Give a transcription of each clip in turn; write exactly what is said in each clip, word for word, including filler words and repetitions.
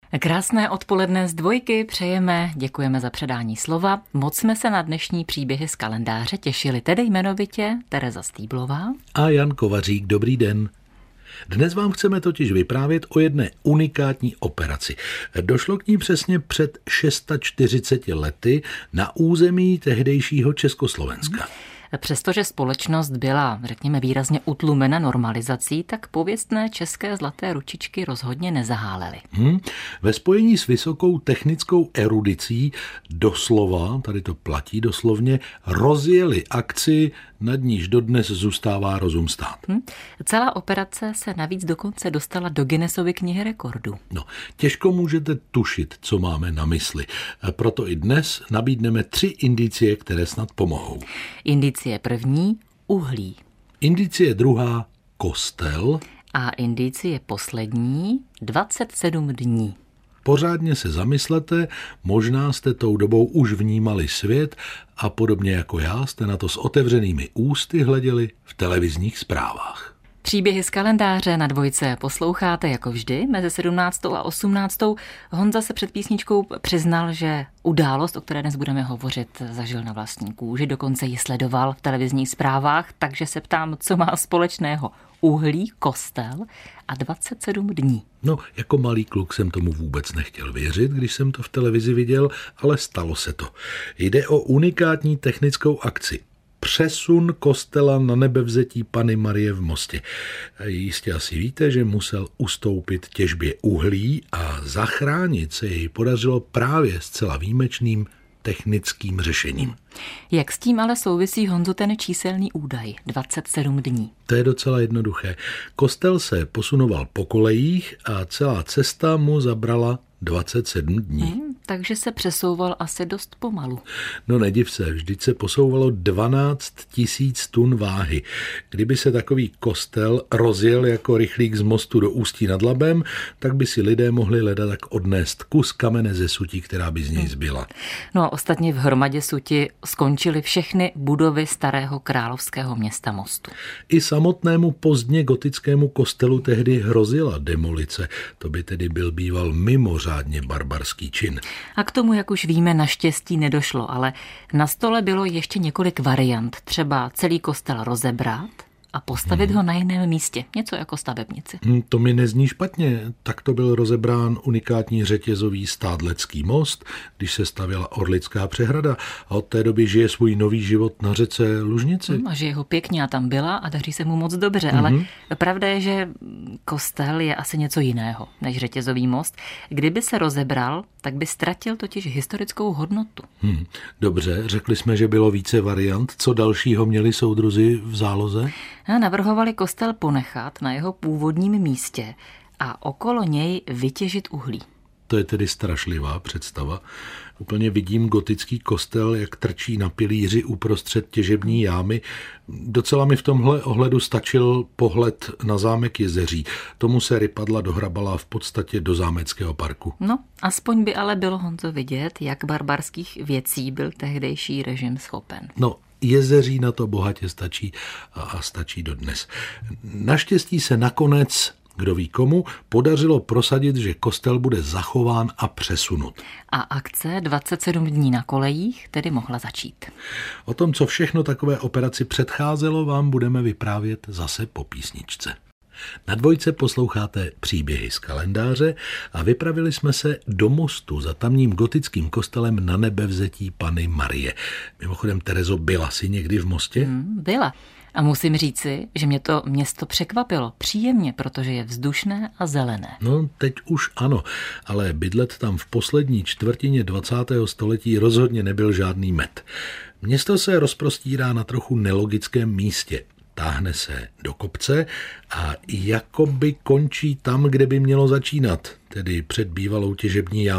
Krásné odpoledne z Dvojky přejeme, děkujeme za předání slova. Moc jsme se na dnešní příběhy z kalendáře těšili, tedy jmenovitě Tereza Stýblová a Jan Kovařík. Dobrý den. Dnes vám chceme totiž vyprávět o jedné unikátní operaci. Došlo k ní přesně před čtyřiceti šesti lety na území tehdejšího Československa. Přestože společnost byla, řekněme, výrazně utlumena normalizací, tak pověstné české zlaté ručičky rozhodně nezahálely. Hmm. Ve spojení s vysokou technickou erudicí doslova, tady to platí doslovně, rozjeli akci, nad níž dodnes zůstává rozum stát. Hmm. Celá operace se navíc dokonce dostala do Guinnessovy knihy rekordů. No, těžko můžete tušit, co máme na mysli. Proto i dnes nabídneme tři indicie, které snad pomohou. Indicie první, uhlí. Indicie druhá, kostel. A indicie poslední, dvacet sedm dní. Pořádně se zamyslete, možná jste tou dobou už vnímali svět a podobně jako já jste na to s otevřenými ústy hleděli v televizních zprávách. Příběhy z kalendáře na Dvojce posloucháte jako vždy mezi sedmnáctou a osmnáctou. Honza se před písničkou přiznal, že událost, o které dnes budeme hovořit, zažil na vlastní kůži, dokonce ji sledoval v televizních zprávách, takže se ptám, co má společného uhlí, kostel a dvacet sedm dní. No, jako malý kluk jsem tomu vůbec nechtěl věřit, když jsem to v televizi viděl, ale stalo se to. Jde o unikátní technickou akci. Přesun kostela na nebevzetí Panny Marie v Mostě. Jistě asi víte, že musel ustoupit těžbě uhlí a zachránit se jej podařilo právě zcela výjimečným technickým řešením. Jak s tím ale souvisí, Honzo, ten číselný údaj, dvacet sedm dní? To je docela jednoduché. Kostel se posunoval po kolejích a celá cesta mu zabrala dvacet sedm dní. Hmm, takže se přesouval asi dost pomalu. No nediv se, vždyť se posouvalo dvanáct tisíc tun váhy. Kdyby se takový kostel rozjel jako rychlík z Mostu do Ústí nad Labem, tak by si lidé mohli leda tak odnést kus kamene ze suti, která by z něj zbyla. No a ostatně v hromadě suti skončily všechny budovy starého královského města Mostu. I samotnému pozdně gotickému kostelu tehdy hrozila demolice. To by tedy byl býval mimořádně barbarský čin. A k tomu, jak už víme, naštěstí nedošlo, ale na stole bylo ještě několik variant. Třeba celý kostel rozebrat a postavit hmm. ho na jiném místě. Něco jako stavebnici. Hmm, to mi nezní špatně. Tak to byl rozebrán unikátní řetězový stádlecký most, když se stavěla Orlická přehrada a od té doby žije svůj nový život na řece Lužnici. Hmm, a žije ho pěkně a tam byla a daří se mu moc dobře, hmm. ale pravda je, že kostel je asi něco jiného než řetězový most. Kdyby se rozebral, tak by ztratil totiž historickou hodnotu. Hmm, dobře, řekli jsme, že bylo více variant. Co dalšího měli soudruzi v záloze? A navrhovali kostel ponechat na jeho původním místě a okolo něj vytěžit uhlí. To je tedy strašlivá představa. Úplně vidím gotický kostel, jak trčí na pilíři uprostřed těžební jámy. Docela mi v tomhle ohledu stačil pohled na zámek Jezeří. Tomu se Rypadla dohrabala v podstatě do zámeckého parku. No, aspoň by ale bylo, Honzo, vidět, jak barbarských věcí byl tehdejší režim schopen. No, Jezeří na to bohatě stačí a stačí dodnes. Naštěstí se nakonec, kdo ví komu, podařilo prosadit, že kostel bude zachován a přesunut. A akce dvacet sedm dní na kolejích tedy mohla začít. O tom, co všechno takové operaci předcházelo, vám budeme vyprávět zase po písničce. Na Dvojce posloucháte příběhy z kalendáře a vypravili jsme se do Mostu za tamním gotickým kostelem na nebevzetí Panny Marie. Mimochodem, Terezo, byla jsi někdy v Mostě? Hmm, byla. A musím říci, že mě to město překvapilo příjemně, protože je vzdušné a zelené. No, teď už ano, ale bydlet tam v poslední čtvrtině dvacátého století rozhodně nebyl žádný med. Město se rozprostírá na trochu nelogickém místě. Táhne se do kopce a jakoby končí tam, kde by mělo začínat, tedy před bývalou těžební jámou.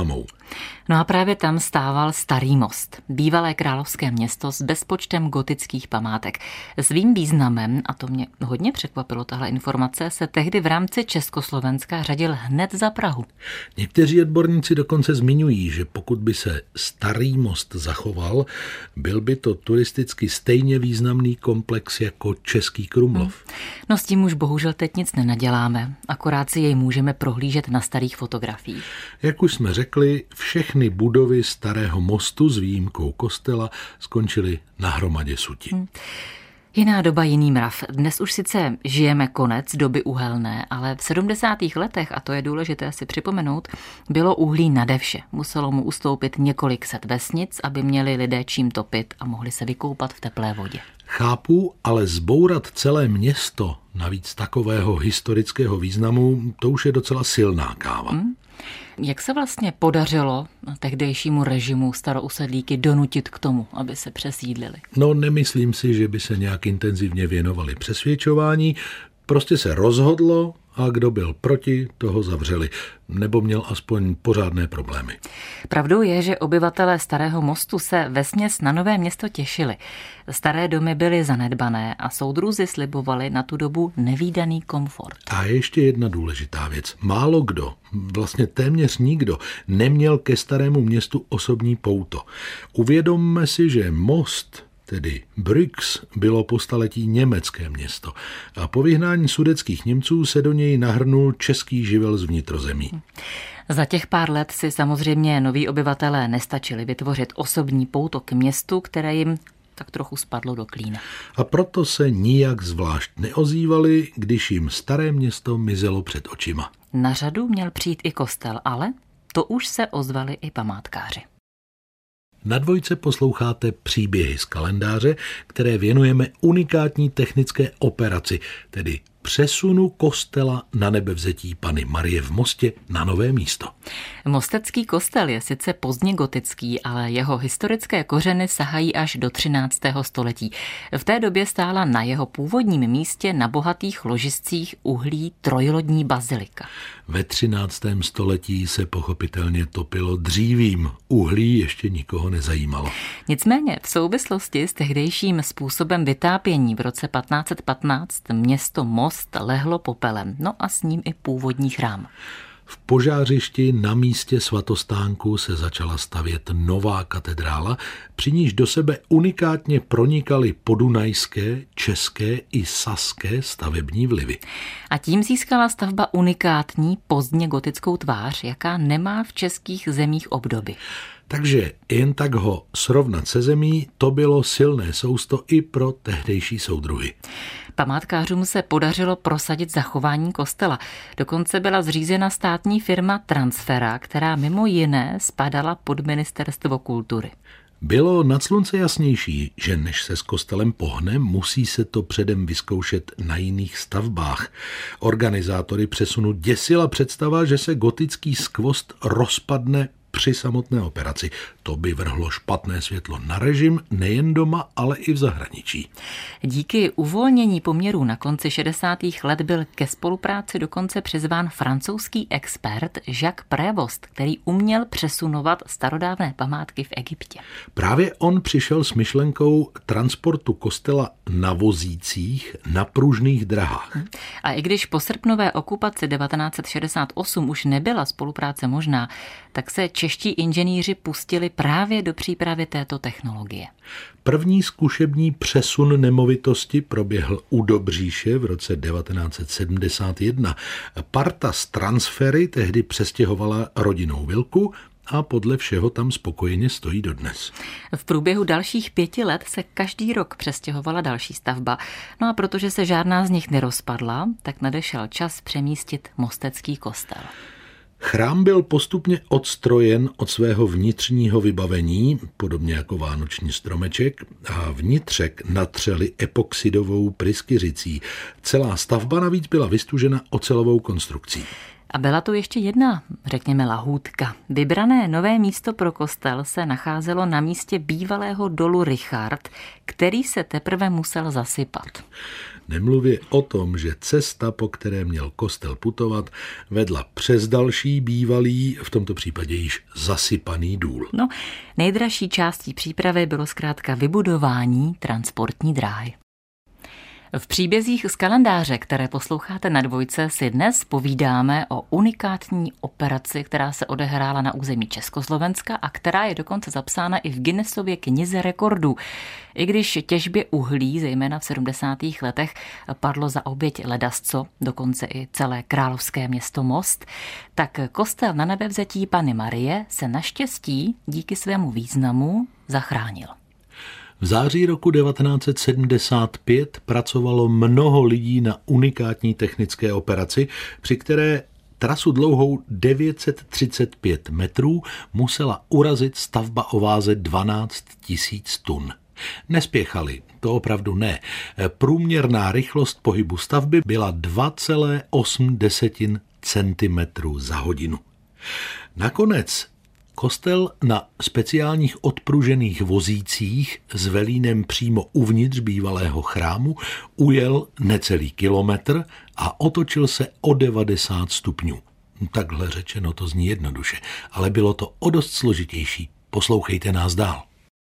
No a právě tam stával Starý Most, bývalé královské město s bezpočtem gotických památek. Svým významem, a to mě hodně překvapilo tahle informace, se tehdy v rámci Československa řadil hned za Prahu. Někteří odborníci dokonce zmiňují, že pokud by se Starý Most zachoval, byl by to turisticky stejně významný komplex jako Český Krumlov. Hmm. No s tím už bohužel teď nic nenaděláme, akorát si jej můžeme prohlížet na starých fotografiích. Jak už jsme řekli, všechny budovy Starého mostu s výjimkou kostela skončily na hromadě sutí. Hmm. Jiná doba, jiný mrav. Dnes už sice žijeme konec doby uhelné, ale v sedmdesátých letech, a to je důležité si připomenout, bylo uhlí nade vše. Muselo mu ustoupit několik set vesnic, aby měli lidé čím topit a mohli se vykoupat v teplé vodě. Chápu, ale zbourat celé město, navíc takového historického významu, to už je docela silná káva. Hmm? Jak se vlastně podařilo tehdejšímu režimu starousedlíky donutit k tomu, aby se přesídlili? No, nemyslím si, že by se nějak intenzivně věnovali přesvědčování. Prostě se rozhodlo a kdo byl proti, toho zavřeli. Nebo měl aspoň pořádné problémy. Pravdou je, že obyvatelé Starého Mostu se vesměs na Nové Město těšili. Staré domy byly zanedbané a soudruzi slibovali na tu dobu nevídaný komfort. A ještě jedna důležitá věc. Málo kdo, vlastně téměř nikdo, neměl ke Starému Městu osobní pouto. Uvědomme si, že most, tedy Brüx, bylo po staletí německé město a po vyhnání sudetských Němců se do něj nahrnul český živel z vnitrozemí. Za těch pár let si samozřejmě noví obyvatelé nestačili vytvořit osobní pouto k městu, které jim tak trochu spadlo do klína. A proto se nijak zvlášť neozývali, když jim Staré Město mizelo před očima. Na řadu měl přijít i kostel, ale to už se ozvali i památkáři. Na Dvojce posloucháte příběhy z kalendáře, které věnujeme unikátní technické operaci, tedy přesunu kostela na Nebevzetí Panny Marie v Mostě na nové místo. Mostecký kostel je sice pozdně gotický, ale jeho historické kořeny sahají až do třináctého století. V té době stála na jeho původním místě na bohatých ložiscích uhlí trojlodní bazilika. Ve třináctém století se pochopitelně topilo dřívím. Uhlí ještě nikoho nezajímalo. Nicméně v souvislosti s tehdejším způsobem vytápění v roce patnáct set patnáct město Most lehlo popelem, no a s ním i původní chrám. V Požářišti na místě svatostánku se začala stavět nová katedrála, při níž do sebe unikátně pronikaly podunajské, české i saské stavební vlivy. A tím získala stavba unikátní pozdně gotickou tvář, jaká nemá v českých zemích obdoby. Takže jen tak ho srovnat se zemí, to bylo silné sousto i pro tehdejší soudruhy. Památkářům se podařilo prosadit zachování kostela. Dokonce byla zřízena státní firma Transfera, která mimo jiné spadala pod Ministerstvo kultury. Bylo nad slunce jasnější, že než se s kostelem pohne, musí se to předem vyzkoušet na jiných stavbách. Organizátory přesunu děsila představa, že se gotický skvost rozpadne při samotné operaci. To by vrhlo špatné světlo na režim nejen doma, ale i v zahraničí. Díky uvolnění poměrů na konci šedesátých let byl ke spolupráci dokonce přizván francouzský expert Jacques Prévost, který uměl přesunovat starodávné památky v Egyptě. Právě on přišel s myšlenkou transportu kostela na vozících na pružných drahách. A i když po srpnové okupaci devatenáct set šedesát osm už nebyla spolupráce možná, tak se čeští inženýři pustili právě do přípravy této technologie. První zkušební přesun nemovitosti proběhl u Dobříše v roce devatenáct set sedmdesát jedna. Parta z Transfery tehdy přestěhovala rodinnou vilku a podle všeho tam spokojeně stojí dodnes. V průběhu dalších pěti let se každý rok přestěhovala další stavba. No a protože se žádná z nich nerozpadla, tak nadešel čas přemístit mostecký kostel. Chrám byl postupně odstrojen od svého vnitřního vybavení, podobně jako vánoční stromeček, a vnitřek natřeli epoxidovou pryskyřicí. Celá stavba navíc byla vystužena ocelovou konstrukcí. A byla tu ještě jedna, řekněme, lahůdka. Vybrané nové místo pro kostel se nacházelo na místě bývalého dolu Richard, který se teprve musel zasypat. Nemluvě o tom, že cesta, po které měl kostel putovat, vedla přes další bývalý, v tomto případě již zasypaný důl. No, nejdražší částí přípravy bylo zkrátka vybudování transportní dráhy. V příbězích z kalendáře, které posloucháte na Dvojce, si dnes povídáme o unikátní operaci, která se odehrála na území Československa a která je dokonce zapsána i v Guinnessově knize rekordů. I když těžbě uhlí, zejména v sedmdesátých letech, padlo za oběť ledasco, dokonce i celé královské město Most, tak kostel na Nebevzetí Panny Marie se naštěstí díky svému významu zachránil. V září roku devatenáct set sedmdesát pět pracovalo mnoho lidí na unikátní technické operaci, při které trasu dlouhou devět set třicet pět metrů musela urazit stavba o váze dvanáct tisíc tun. Nespěchali, to opravdu ne. Průměrná rychlost pohybu stavby byla dva celé osm centimetru za hodinu. Nakonec kostel na speciálních odpružených vozících s velínem přímo uvnitř bývalého chrámu ujel necelý kilometr a otočil se o devadesát stupňů. Takhle řečeno to zní jednoduše, ale bylo to o dost složitější. Poslouchejte nás dál.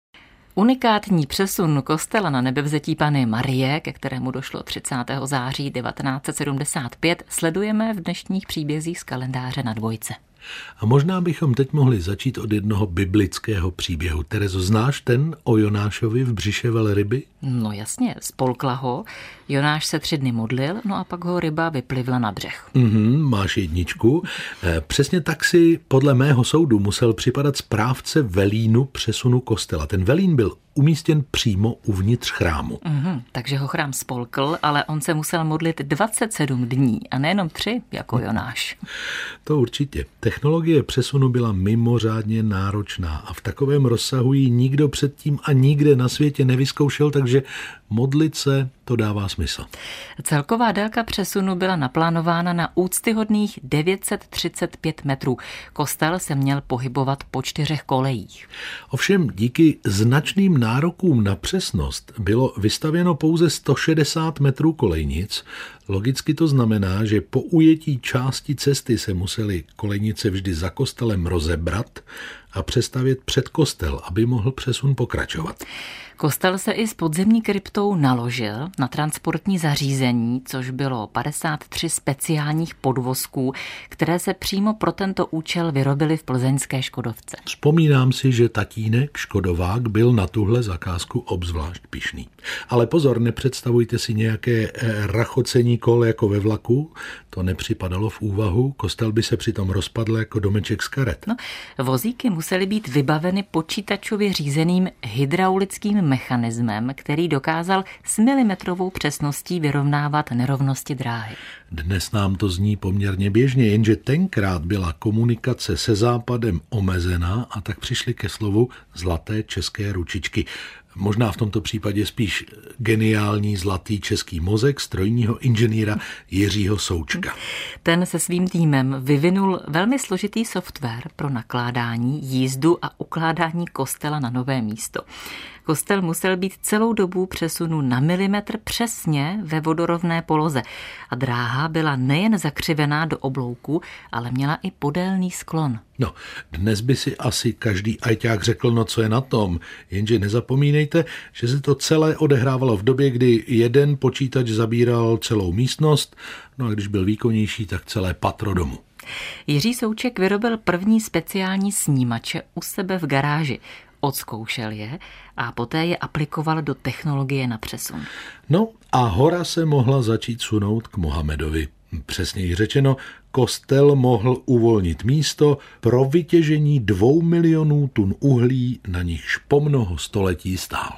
Unikátní přesun kostela na Nebevzetí Panny Marie, ke kterému došlo třicátého září devatenáct set sedmdesát pět, sledujeme v dnešních příbězích z kalendáře na Dvojce. A možná bychom teď mohli začít od jednoho biblického příběhu. Terezo, znáš ten o Jonášovi v břiše velryby? No jasně, spolkla ho. Jonáš se tři dny modlil, no a pak ho ryba vyplivla na břeh. Mhm, máš jedničku. E, přesně tak si podle mého soudu musel připadat správce velínu přesunu kostela. Ten velín byl umístěn přímo uvnitř chrámu. Mhm, takže ho chrám spolkl, ale on se musel modlit dvacet sedm dní a nejenom tři, jako Jonáš. To určitě. Technologie přesunu byla mimořádně náročná a v takovém rozsahu ji nikdo předtím a nikde na světě nevyzkoušel, takže modlit se, to dává smysl. Celková délka přesunu byla naplánována na úctyhodných devět set třicet pět metrů. Kostel se měl pohybovat po čtyřech kolejích. Ovšem díky značným nárokům na přesnost bylo vystavěno pouze sto šedesát metrů kolejnic. Logicky to znamená, že po ujetí části cesty se museli kolejnice vždy za kostelem rozebrat a přestavět před kostel, aby mohl přesun pokračovat. Kostel se i s podzemní kryptou naložil na transportní zařízení, což bylo padesát tři speciálních podvozků, které se přímo pro tento účel vyrobily v plzeňské Škodovce. Vzpomínám si, že tatínek Škodovák byl na tuhle zakázku obzvlášť pyšný. Ale pozor, nepředstavujte si nějaké rachocení kol jako ve vlaku, to nepřipadalo v úvahu, kostel by se přitom rozpadl jako domeček z karet. No, vozíky musely být vybaveny počítačově řízeným hydraulickým mechanismem, který dokázal s milimetrovou přesností vyrovnávat nerovnosti dráhy. Dnes nám to zní poměrně běžně, jenže tenkrát byla komunikace se západem omezená a tak přišli ke slovu zlaté české ručičky. Možná v tomto případě spíš geniální zlatý český mozek strojního inženýra Jiřího Součka. Ten se svým týmem vyvinul velmi složitý software pro nakládání, jízdu a ukládání kostela na nové místo. Kostel musel být celou dobu přesunu na milimetr přesně ve vodorovné poloze a dráha byla nejen zakřivená do oblouku, ale měla i podélný sklon. No, dnes by si asi každý ajťák řekl, no co je na tom, jenže nezapomínejte, že se to celé odehrávalo v době, kdy jeden počítač zabíral celou místnost, no a když byl výkonnější, tak celé patro domu. Jiří Souček vyrobil první speciální snímače u sebe v garáži. Odzkoušel je a poté je aplikoval do technologie na přesun. No a hora se mohla začít sunout k Mohamedovi. Přesněji řečeno, kostel mohl uvolnit místo pro vytěžení dvou milionů tun uhlí, na nichž po mnoho století stál.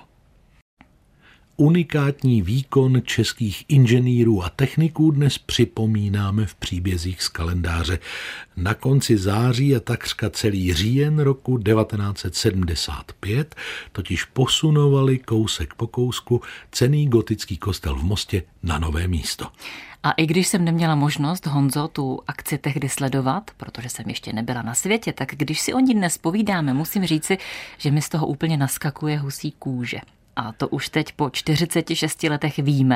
Unikátní výkon českých inženýrů a techniků dnes připomínáme v příbězích z kalendáře. Na konci září a takřka celý říjen roku devatenáct set sedmdesát pět totiž posunovali kousek po kousku cenný gotický kostel v Mostě na nové místo. A i když jsem neměla možnost, Honzo, tu akci tehdy sledovat, protože jsem ještě nebyla na světě, tak když si o ní dnes povídáme, musím říci, že mi z toho úplně naskakuje husí kůže. A to už teď po čtyřiceti šesti letech víme,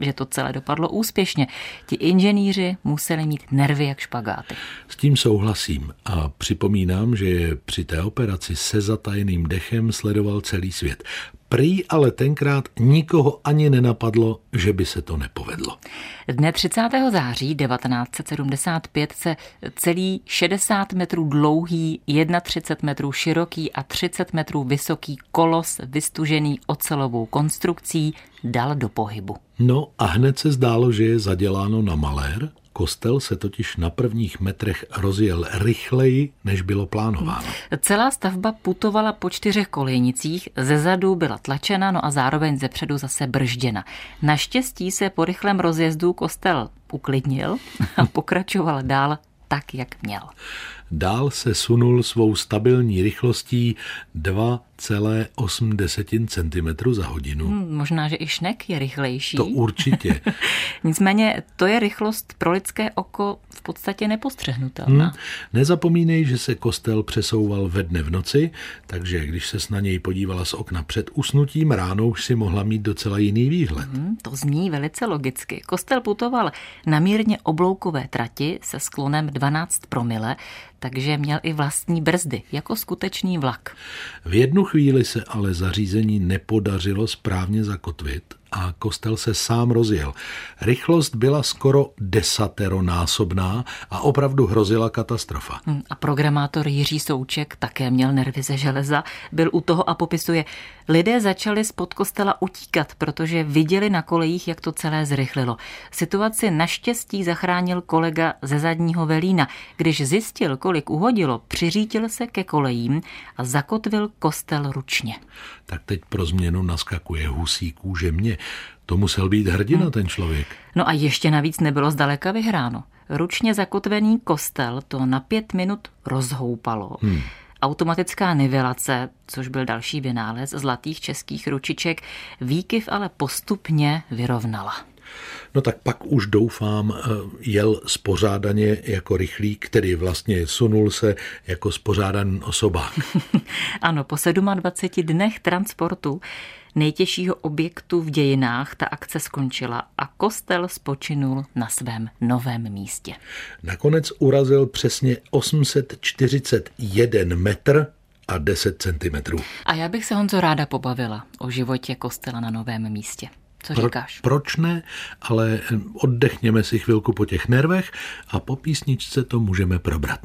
že to celé dopadlo úspěšně. Ti inženýři museli mít nervy jak špagáty. S tím souhlasím a připomínám, že je při té operaci se zatajeným dechem sledoval celý svět. Prý ale tenkrát nikoho ani nenapadlo, že by se to nepovedlo. Dne třicátého září devatenáct set sedmdesát pět se celý šedesát metrů dlouhý, třicet jedna metrů široký a třicet metrů vysoký kolos vystužený ocelovou konstrukcí dal do pohybu. No a hned se zdálo, že je zaděláno na malér. Kostel se totiž na prvních metrech rozjel rychleji, než bylo plánováno. Celá stavba putovala po čtyřech kolejnicích, zezadu byla tlačena, no a zároveň zepředu zase bržděna. Naštěstí se po rychlém rozjezdu kostel uklidnil a pokračoval dál tak, jak měl. Dál se sunul svou stabilní rychlostí dva celá osm centimetru za hodinu. Hmm, možná, že i šnek je rychlejší. To určitě. Nicméně to je rychlost pro lidské oko v podstatě nepostřehnutelná. Hmm. Nezapomínej, že se kostel přesouval ve dne v noci, takže když ses na něj podívala z okna před usnutím, ráno už si mohla mít docela jiný výhled. Hmm, to zní velice logicky. Kostel putoval na mírně obloukové trati se sklonem dvanáct promile, takže měl i vlastní brzdy, jako skutečný vlak. V jednu chvíli se ale zařízení nepodařilo správně zakotvit a kostel se sám rozjel. Rychlost byla skoro desateronásobná a opravdu hrozila katastrofa. A programátor Jiří Souček také měl nervy ze železa, byl u toho a popisuje, lidé začali spod kostela utíkat, protože viděli na kolejích, jak to celé zrychlilo. Situaci naštěstí zachránil kolega ze zadního velína. Když zjistil, kolik uhodilo, přiřítil se ke kolejím a zakotvil kostel ručně. Tak teď pro změnu naskakuje husí kůže mě. To musel být hrdina, ten člověk. No a ještě navíc nebylo zdaleka vyhráno. Ručně zakotvený kostel to na pět minut rozhoupalo. Hmm. Automatická nivelace, což byl další vynález zlatých českých ručiček, výkyv ale postupně vyrovnala. No tak pak už doufám jel spořádaně jako rychlík, který vlastně sunul se jako spořádaný osobák. Ano, po dvaceti sedmi dnech transportu nejtěžšího objektu v dějinách ta akce skončila a kostel spočinul na svém novém místě. Nakonec urazil přesně osm set čtyřicet jeden metr a deset centimetrů. A já bych se, Honzo, ráda pobavila o životě kostela na novém místě. Co říkáš? Pro, proč ne, ale oddechněme si chvilku po těch nervech a po písničce to můžeme probrat.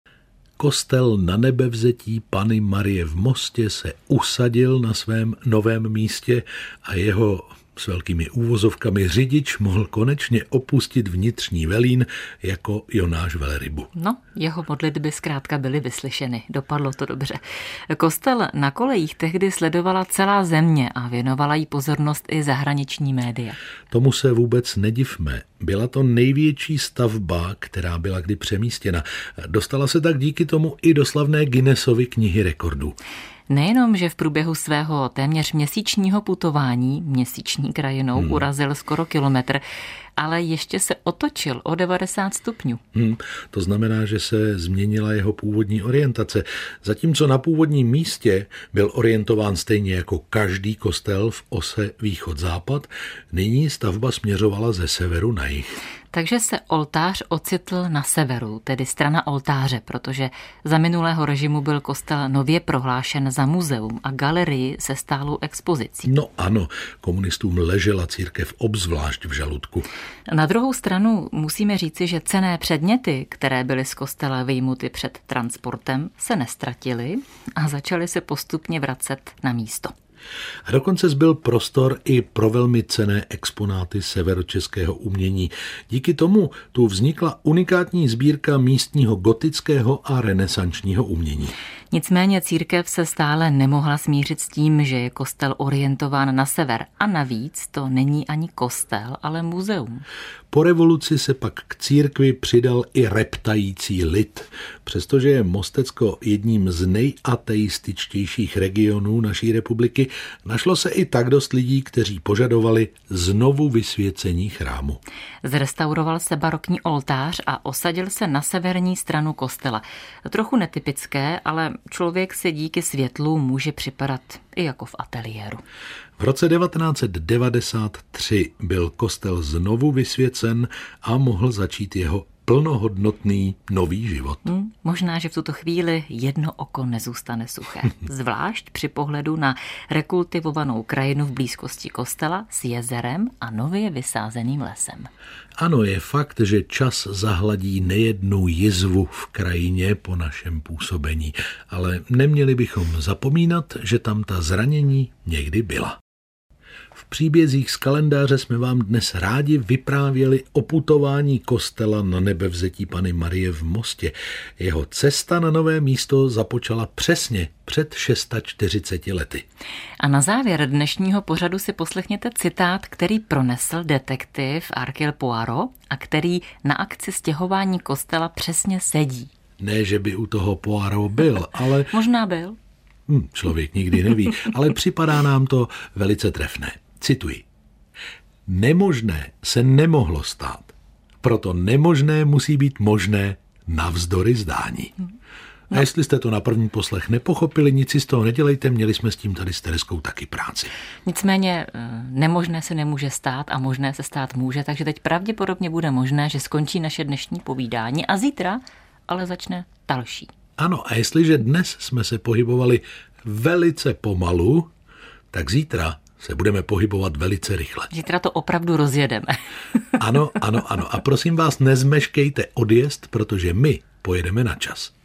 Kostel na Nebevzetí Panny Marie v Mostě se usadil na svém novém místě a jeho s velkými úvozovkami řidič mohl konečně opustit vnitřní velín jako Jonáš velrybu. No, jeho modlitby zkrátka byly vyslyšeny. Dopadlo to dobře. Kostel na kolejích tehdy sledovala celá země a věnovala jí pozornost i zahraniční média. Tomu se vůbec nedivme. Byla to největší stavba, která byla kdy přemístěna. Dostala se tak díky tomu i do slavné Guinnessovy knihy rekordů. Nejenom, že v průběhu svého téměř měsíčního putování měsíční krajinou hmm. urazil skoro kilometr, ale ještě se otočil o devadesát stupňů. Hmm, to znamená, že se změnila jeho původní orientace. Zatímco na původním místě byl orientován stejně jako každý kostel v ose východ-západ, nyní stavba směřovala ze severu na jih. Takže se oltář ocitl na severu, tedy strana oltáře, protože za minulého režimu byl kostel nově prohlášen za muzeum a galerii se stálou expozicí. No ano, komunistům ležela církev obzvlášť v žaludku. Na druhou stranu musíme říci, že cenné předměty, které byly z kostela vyjmuty před transportem, se neztratily a začaly se postupně vracet na místo. A dokonce zbyl prostor i pro velmi cenné exponáty severočeského umění. Díky tomu tu vznikla unikátní sbírka místního gotického a renesančního umění. Nicméně církev se stále nemohla smířit s tím, že je kostel orientován na sever. A navíc to není ani kostel, ale muzeum. Po revoluci se pak k církvi přidal i reptající lid. Přestože je Mostecko jedním z nejateističtějších regionů naší republiky, našlo se i tak dost lidí, kteří požadovali znovu vysvěcení chrámu. Zrestauroval se barokní oltář a osadil se na severní stranu kostela. Trochu netypické, ale člověk se díky světlu může připadat i jako v ateliéru. V roce devatenáct set devadesát tři byl kostel znovu vysvěcen a mohl začít jeho plnohodnotný nový život. Hmm, možná, že v tuto chvíli jedno oko nezůstane suché. Zvlášť při pohledu na rekultivovanou krajinu v blízkosti kostela s jezerem a nově vysázeným lesem. Ano, je fakt, že čas zahladí nejednou jizvu v krajině po našem působení, ale neměli bychom zapomínat, že tam ta zranění někdy byla. V příbězích z kalendáře jsme vám dnes rádi vyprávěli o putování kostela na nebevzetí Panny Marie v Mostě. Jeho cesta na nové místo započala přesně před čtyřiceti šesti lety. A na závěr dnešního pořadu si poslechněte citát, který pronesl detektiv Hercule Poirot a který na akci stěhování kostela přesně sedí. Ne, že by u toho Poirot byl, ale... Možná byl. Hm, člověk nikdy neví, ale připadá nám to velice trefné. Cituji. Nemožné se nemohlo stát, proto nemožné musí být možné navzdory zdání. No. A jestli jste to na první poslech nepochopili, nic si z toho nedělejte, měli jsme s tím tady s Tereskou taky práci. Nicméně nemožné se nemůže stát a možné se stát může, takže teď pravděpodobně bude možné, že skončí naše dnešní povídání a zítra ale začne další. Ano, a jestliže dnes jsme se pohybovali velice pomalu, tak zítra se budeme pohybovat velice rychle. Zítra to opravdu rozjedeme. Ano, ano, ano. A prosím vás, nezmeškejte odjezd, protože my pojedeme na čas.